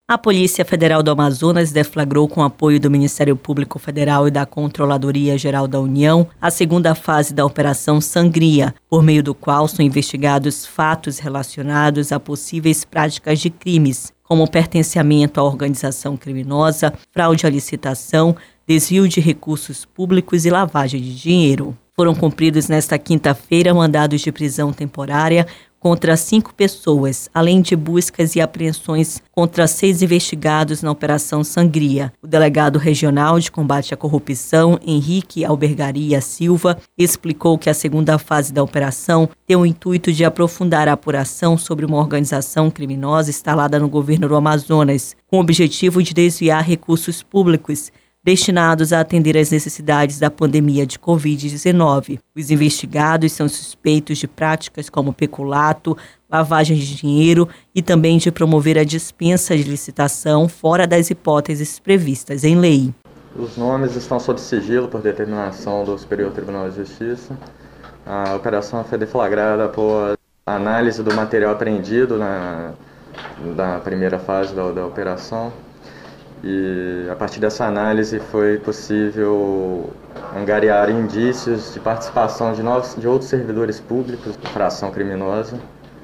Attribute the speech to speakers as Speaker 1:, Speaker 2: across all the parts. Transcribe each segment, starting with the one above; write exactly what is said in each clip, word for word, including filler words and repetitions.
Speaker 1: A Polícia Federal do Amazonas deflagrou, com apoio do Ministério Público Federal e da Controladoria Geral da União, a segunda fase da Operação Sangria, por meio do qual são investigados fatos relacionados a possíveis práticas de crimes, como pertencimento à organização criminosa, fraude à licitação, desvio de recursos públicos e lavagem de dinheiro. Foram cumpridos nesta quinta-feira mandados de prisão temporária contra cinco pessoas, além de buscas e apreensões contra seis investigados na Operação Sangria. O delegado regional de combate à corrupção, Henrique Albergaria Silva, explicou que a segunda fase da operação tem o intuito de aprofundar a apuração sobre uma organização criminosa instalada no governo do Amazonas, com o objetivo de desviar recursos públicos destinados a atender às necessidades da pandemia de covid dezenove. Os investigados são suspeitos de práticas como peculato, lavagem de dinheiro e também de promover a dispensa de licitação fora das hipóteses previstas em lei.
Speaker 2: Os nomes estão sob sigilo por determinação do Superior Tribunal de Justiça. A operação foi deflagrada por análise do material apreendido na, na primeira fase da, da operação. E a partir dessa análise foi possível angariar indícios de participação de, novos, de outros servidores públicos, fração criminosa,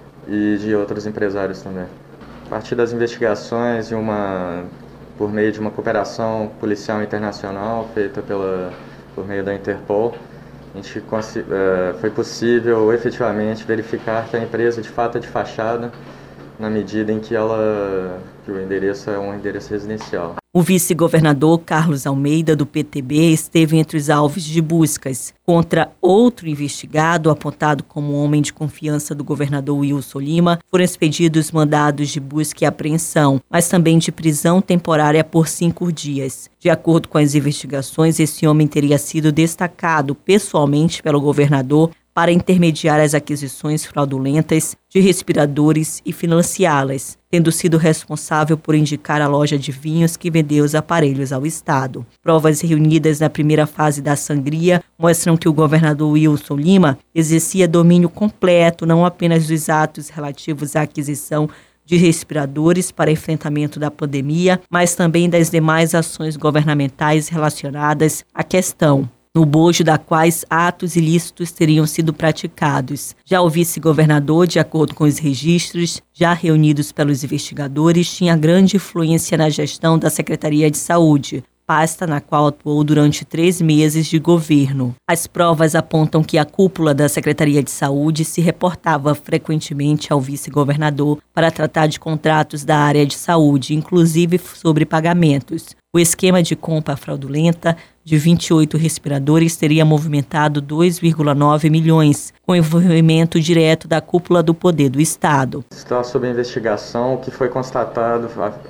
Speaker 2: e de outros empresários também. A partir das investigações, de uma, por meio de uma cooperação policial internacional feita pela, por meio da Interpol, a gente, é, foi possível efetivamente verificar que a empresa de fato é de fachada, na medida em que ela, que o endereço é um endereço residencial.
Speaker 1: O vice-governador Carlos Almeida, do P T B, esteve entre os alvos de buscas. Contra outro investigado, apontado como homem de confiança do governador Wilson Lima, foram expedidos mandados de busca e apreensão, mas também de prisão temporária por cinco dias. De acordo com as investigações, esse homem teria sido destacado pessoalmente pelo governador para intermediar as aquisições fraudulentas de respiradores e financiá-las, tendo sido responsável por indicar a loja de vinhos que vendeu os aparelhos ao Estado. Provas reunidas na primeira fase da sangria mostram que o governador Wilson Lima exercia domínio completo não apenas dos atos relativos à aquisição de respiradores para enfrentamento da pandemia, mas também das demais ações governamentais relacionadas à questão, no bojo da quais atos ilícitos teriam sido praticados. Já o vice-governador, de acordo com os registros já reunidos pelos investigadores, tinha grande influência na gestão da Secretaria de Saúde, pasta na qual atuou durante três meses de governo. As provas apontam que a cúpula da Secretaria de Saúde se reportava frequentemente ao vice-governador para tratar de contratos da área de saúde, inclusive sobre pagamentos. O esquema de compra fraudulenta de vinte e oito respiradores teria movimentado dois vírgula nove milhões, com envolvimento direto da cúpula do poder do Estado.
Speaker 2: Está sob investigação. O que foi constatado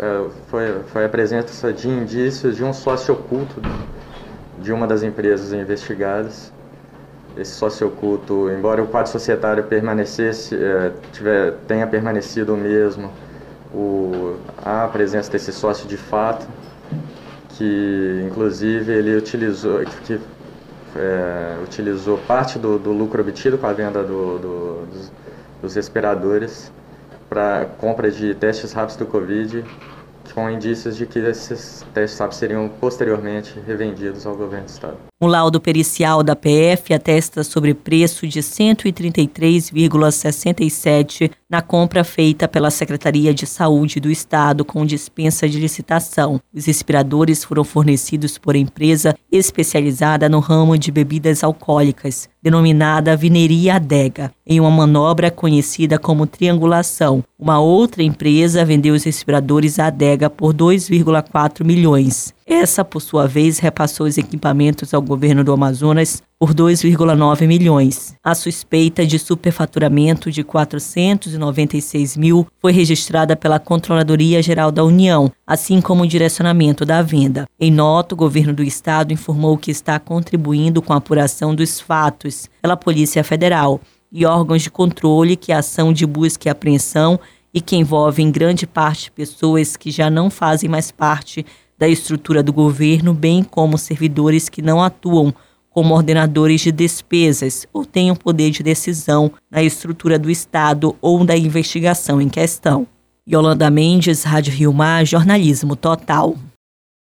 Speaker 2: foi, foi a presença de indícios de um sócio oculto de uma das empresas investigadas. Esse sócio oculto, embora o quadro societário permanecesse, é, tiver, tenha permanecido o mesmo, o, a presença desse sócio de fato, que inclusive ele utilizou, que, é, utilizou parte do, do lucro obtido com a venda do, do, dos, dos respiradores para compra de testes rápidos do Covid, com indícios de que esses testes rápidos seriam posteriormente revendidos ao governo do Estado.
Speaker 1: O laudo pericial da P F atesta sobre preço de cento e trinta e três vírgula sessenta e sete na compra feita pela Secretaria de Saúde do Estado com dispensa de licitação. Os respiradores foram fornecidos por empresa especializada no ramo de bebidas alcoólicas, denominada Vineria Adega, em uma manobra conhecida como triangulação. Uma outra empresa vendeu os respiradores à Adega por dois vírgula quatro milhões. Essa, por sua vez, repassou os equipamentos ao governo do Amazonas por dois vírgula nove milhões. A suspeita de superfaturamento de quatrocentos e noventa e seis mil foi registrada pela Controladoria Geral da União, assim como o direcionamento da venda. Em nota, o governo do Estado informou que está contribuindo com a apuração dos fatos pela Polícia Federal e órgãos de controle que a ação de busca e apreensão e que envolve em grande parte pessoas que já não fazem mais parte da estrutura do governo, bem como servidores que não atuam como ordenadores de despesas ou tenham poder de decisão na estrutura do Estado ou da investigação em questão. Yolanda Mendes, Rádio Rio Mar, jornalismo total.